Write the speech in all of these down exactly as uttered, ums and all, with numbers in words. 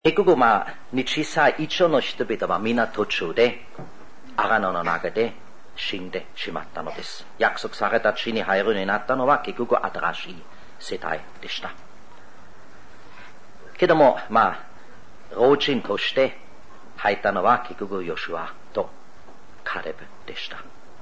結局まあ、日際一応の人々は皆途中で、贖の中で死んでしまったのです。約束された地に入るようになったのは結局新しい世代でした。けども、まあ、老人として入ったのは結局ヨシュアとカレブでした。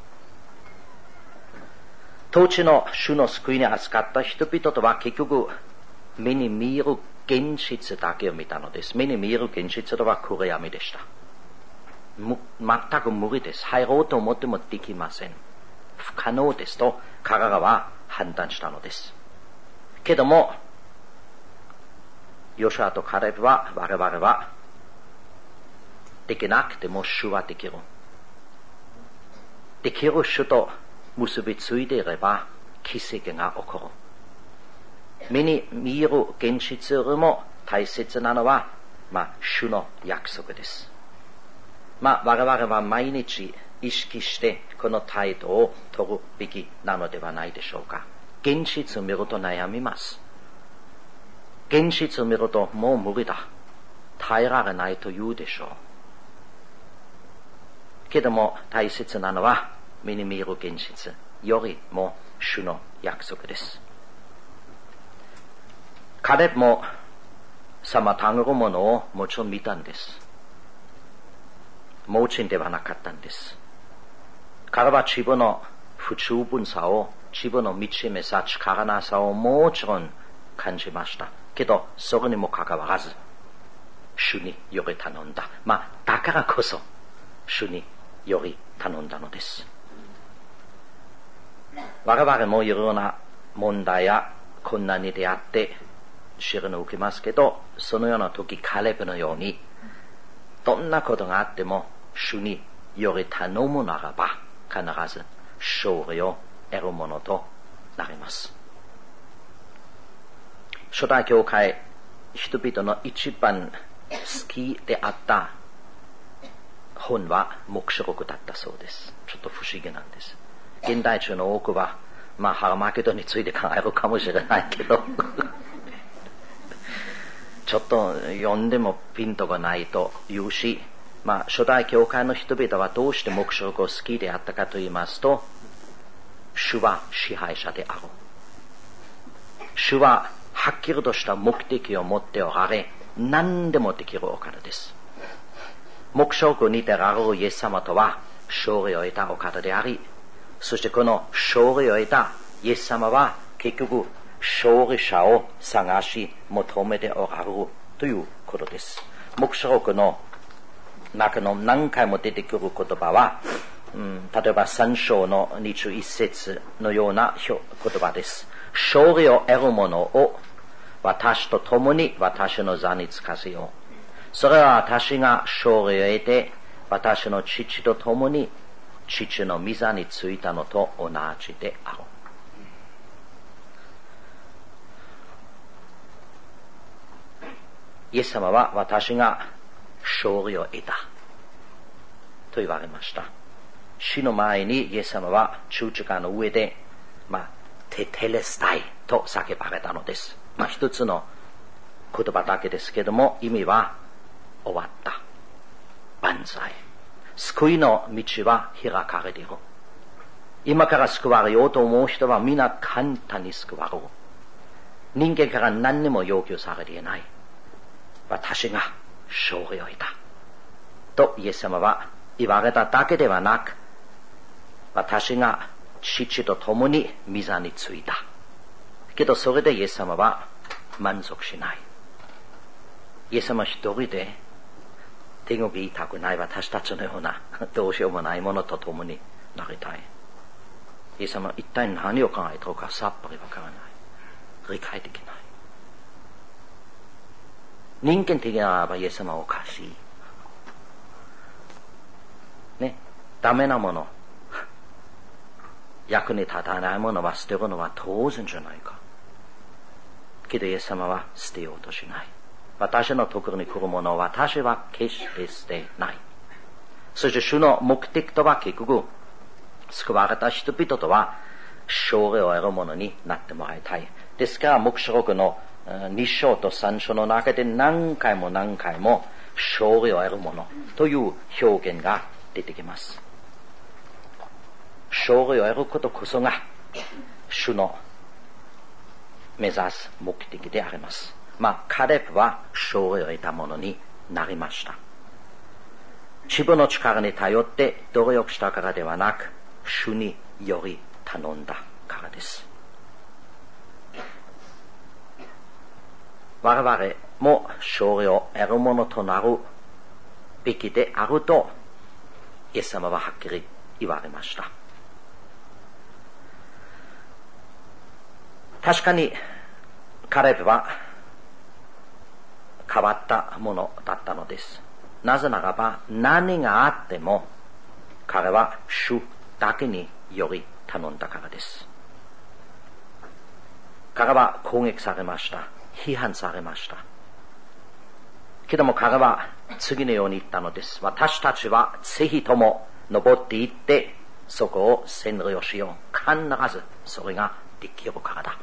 当地の主の救いに扱った人々とは結局目に見える現実だけを見たのです。目に見える現実とは暗闇でした。全く無理です。入ろうと思ってもできません。不可能ですと彼らは判断したのです。けども、ヨシュアとカレブは我々はできなくても主はできる。できる主と結びついていれば奇跡が起こる。目に見える現実よりも大切なのは、まあ、主の約束です。まあ、我々は毎日意識してこの態度を取るべきなのではないでしょうか。現実を見ると悩みます。現実を見るともう無理だ。耐えられないと言うでしょう。けども大切なのは目に見える現実よりも主の約束です。カレブも妨げるものをもちろん見たんです。盲人ではなかったんです。彼は自分の不十分さを、自分の惨めさ、力なさをもちろん感じました。けど、それにもかかわらず、主により頼んだ。まあ、だからこそ、主により頼んだのです。我々もいろいろな問題や困難に出会って試練を受けますけど、そのような時、カレブのように、どんなことがあっても、主により頼むならば、必ず勝利を得るものとなります。初代教会、人々の一番好きであった本は黙示録だったそうです。ちょっと不思議なんです。現代中の多くは、まあ、ハラマゲドンについて考えるかもしれないけど、ちょっと読んでもピントがないというし、まあ、初代教会の人々はどうして黙示録を好きであったかと言いますと、主は支配者である。主ははっきりとした目的を持っておられ、何でもできるお方です。黙示録に出られるイエス様とは勝利を得たお方であり、そしてこの勝利を得たイエス様は結局勝利者を探し求めておられるということです。黙示録の中の何回も出てくる言葉は、うん、例えばさん章のにじゅういち節のような言葉です。勝利を得る者を私と共に私の座につかせよう。それは私が勝利を得て私の父と共に父の御座についたのと同じである。イエス様は私が勝利を得たと言われました。死の前にイエス様は十字架の上で、まあ、テテレスタイと叫ばれたのです。まあ、一つの言葉だけですけども、意味は終わった。万歳。救いの道は開かれている。今から救われようと思う人は皆簡単に救われる。人間から何にも要求されていない。私が勝利を得た。とイエス様は言われただけではなく、私が父と共に御座についた。けどそれでイエス様は満足しない。イエス様一人で天国にいたくない私たちのようなどうしようもないものと共になりたい。イエス様は一体何を考えているかさっぱりわからない。理解できない。人間的ならばイエス様はおかしい。ね、ダメなもの、役に立たないものは捨てるのは当然じゃないか。けどイエス様は捨てようとしない。私のところに来るものを私は決して捨てない。そして主の目的とは結局、救われた人々とは勝利を得るものになってもらいたい。ですから、黙示録のに章とさん章の中で何回も何回も勝利を得るものという表現が出てきます。勝利を得ることこそが主の目指す目的であります。まあ、カレブは勝利を得たものになりました。自分の力に頼って努力したからではなく、主により頼んだからです。我々も勝利を得るものとなるべきであると、イエス様ははっきり言われました。確かにカレブは変わったものだったのです。なぜならば何があっても彼は主だけにより頼んだからです。彼は攻撃されました。批判されました。けども彼は次のように言ったのです。私たちはぜひとも登っていってそこを占領しよう。必ずそれができるからだ。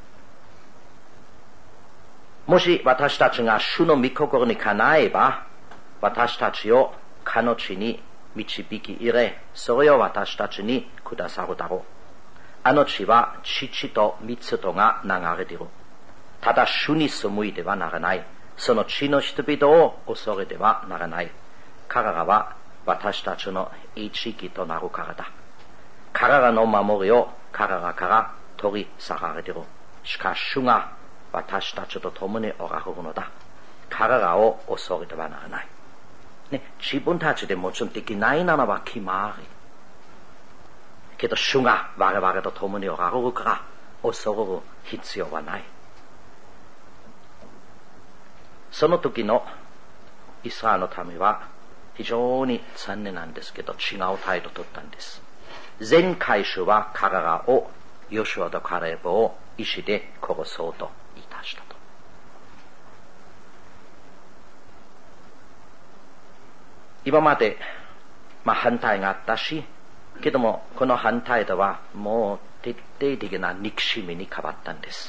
もし私たちが主の御心にかなえば、私たちをかの地に導き入れ、それを私たちにくださるだろう。あの地は乳と蜜とが流れている。ただ主に背いてはならない。その地の人々を恐れてはならない。彼らは私たちの一義となるからだ。彼らの守りを彼らから取り去られている。しかし主が私たちと共におられるのだ。彼らを恐れてはならない。ね、自分たちでもちろんできないならば決まり。けど主が我々と共におられるから恐れる必要はない。その時のイスラエルの民は非常に残念なんですけど違う態度を取ったんです。前回主は彼らをヨシュアとカレブを石で殺そうといたしたと。今まで、まあ、反対があったし、けどもこの反対ではもう徹底的な憎しみに変わったんです。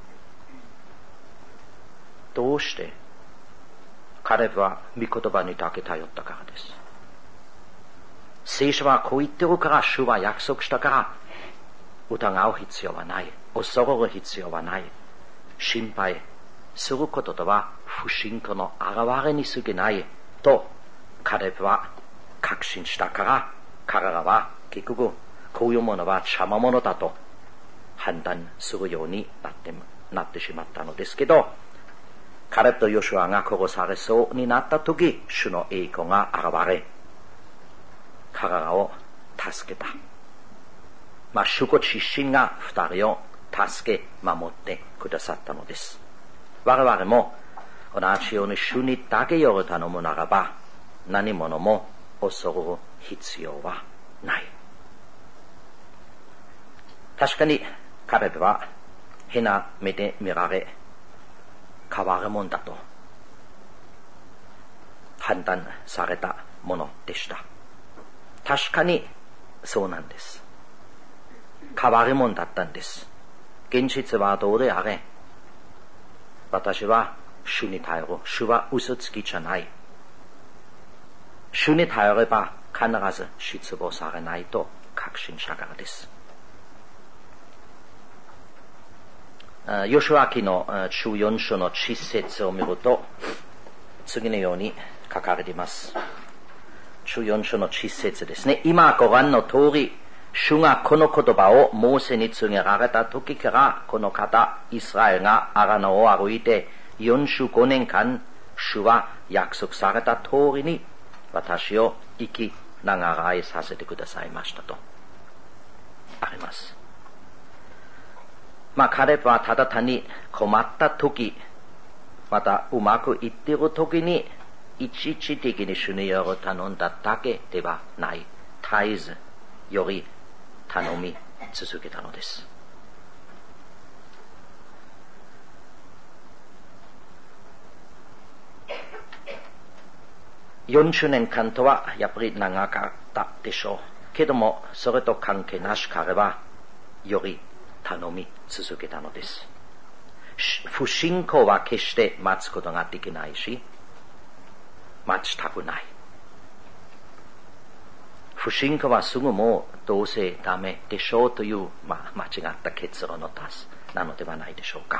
どうして？彼は御言葉にだけ頼ったからです。聖書はこう言ってるから主は約束したから疑う必要はない。恐れる必要はない。心配することとは不信仰の表れに過ぎないと彼は確信したから彼らは結局こういうものは邪魔者だと判断するようになって、なってしまったのですけど、カレブとヨシュアが殺されそうになった時、主の栄光が現れ彼らを助けた。まあ主ご自身が二人を助け守ってくださったのです。我々も同じように主にだけより頼むならば何者も恐れる必要はない。確かにカレブは変な目で見られ変わるもんだと判断されたものでした。確かにそうなんです。変わるもんだったんです。現実はどうであれ私は主に頼る。主は嘘つきじゃない。主に頼れば必ず失望されないと確信したからです。ヨシュア記のじゅうよん章のじゅっ節を見ると次のように書かれています。じゅうよん章のじゅっ節ですね。今ご覧の通り主がこの言葉をモーセに告げられた時からこの方イスラエルが荒野を歩いてよんじゅうごねんかん主は約束された通りに私を生き長らえさせてくださいましたとあります。まあカレブはただ単に困った時またうまくいっている時に一時的に主により頼んだだけではない。絶えずより頼み続けたのです。よんじゅうねんかんとはやっぱり長かったでしょうけどもそれと関係なし彼はより頼み続けたのです。 不信仰は決して待つことができないし、待ちたくない。不信仰はすぐもうどうせダメでしょうという、まあ、間違った結論の達なのではないでしょうか。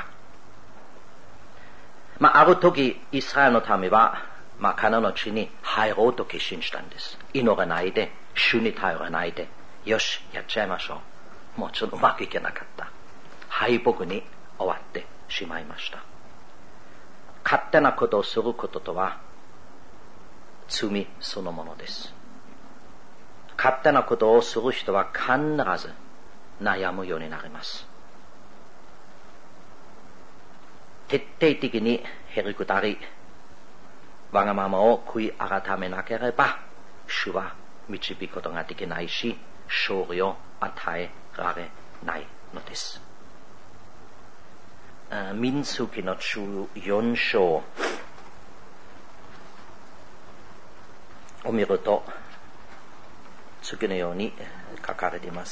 まあ、ある時、イスラエルの民は、まあ、カナンの地に入ろうと決心したんです。祈らないで、主に頼らないで、よし、やっちゃいましょう。もうちょっとうまくいけなかった。敗北に終わってしまいました。勝手なことをすることとは、罪そのものです。勝手なことをする人は必ず悩むようになります。徹底的にへりくだり、わがままを悔い改めなければ、主は導くことができないし、勝利を与えられないのです。民数記のじゅうよん章を見ると、次のように書かれています。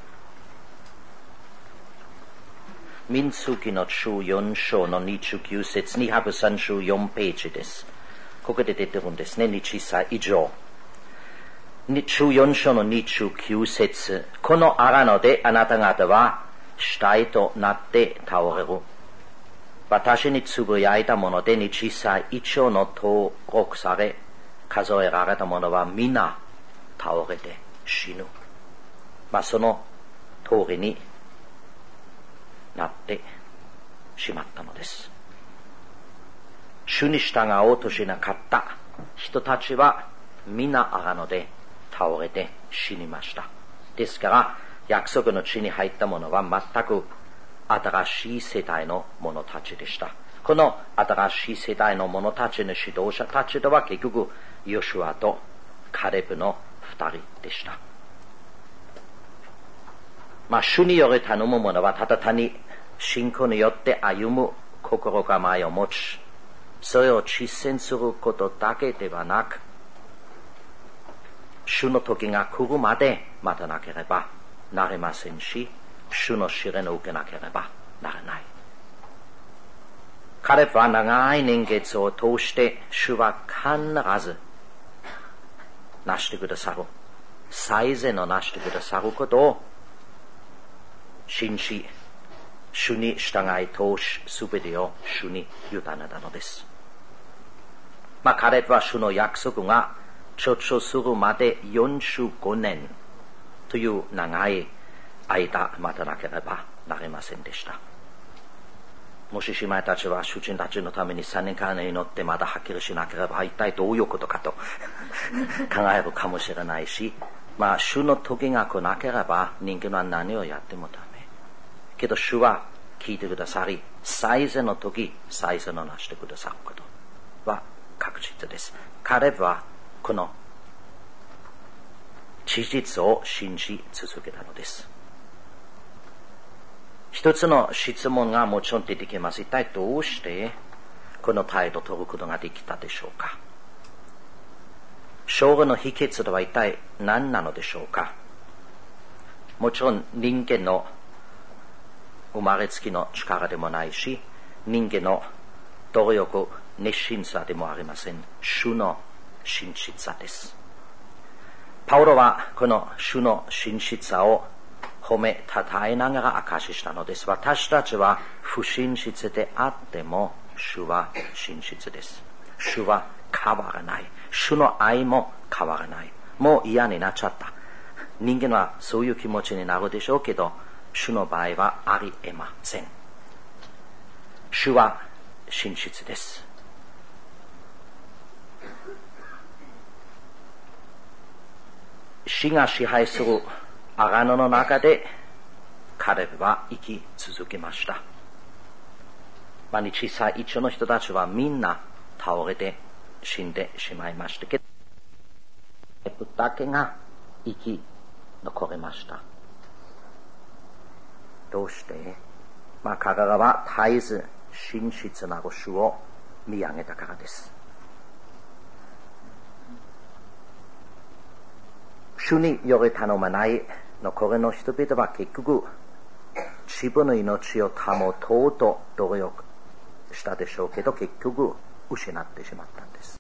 民数記のじゅうよん章のにじゅうきゅう節、にひゃくさんじゅうよんページです。ここで出てるんですね、日歳以上。じゅうよん章のにじゅうきゅう節、この荒野であなた方は死体となって倒れる。私につぶやいたもので日歳以上の登録され、数えられたものは皆倒れて死ぬ。まあ、その通りになってしまったのです。主に従おうとしなかった人たちは皆荒野で倒れて死にました。ですから約束の地に入った者は全く新しい世代の者たちでした。この新しい世代の者たちの指導者たちとは結局ヨシュアとカレブの二人でした。まあ、主により頼む者はただ単に信仰によって歩む心構えを持ち、それを実践することだけではなく、主の時が来るまで待たなければなれませんし、主の試練を受けなければならない。彼は長い年月を通して主は必ずなしてくださる、最善のなしてくださることを信じ、主に従い通し、すべてを主に委ねたのです。まあ、彼は主の約束が成就するまでよんじゅうごねんという長い間待たなければなりませんでした。もし姉妹たちは主人たちのためにさんねんかん祈ってまだはっきりしなければ一体どういうことかと考えるかもしれないし、まあ主の時が来なければ人間は何をやってもダメ。けど主は聞いてくださり、最善の時、最善のなしてくださることは確実です。彼はこの事実を信じ続けたのです。一つの質問がもちろん出てきます。一体どうしてこの態度を取ることができたでしょうか。勝利の秘訣とは一体何なのでしょうか。もちろん人間の生まれつきの力でもないし、人間の努力、熱心さでもありません。主の真実さです。パウロはこの主の真実さを褒めたたえながら証ししたのです。私たちは不真実であっても主は真実です。主は変わらない。主の愛も変わらない。もう嫌になっちゃった。人間はそういう気持ちになるでしょうけど、主の場合はありえません。主は真実です。死が支配する荒野の中で彼は生き続けました。毎日最一の人たちはみんな倒れて死んでしまいましたけど、彼だけが生き残りました。どうして？まあ彼らは絶えず真実なる主を見上げたからです。主により頼まない残りの人々は結局自分の命を保とうと努力したでしょうけど、結局失ってしまったんです。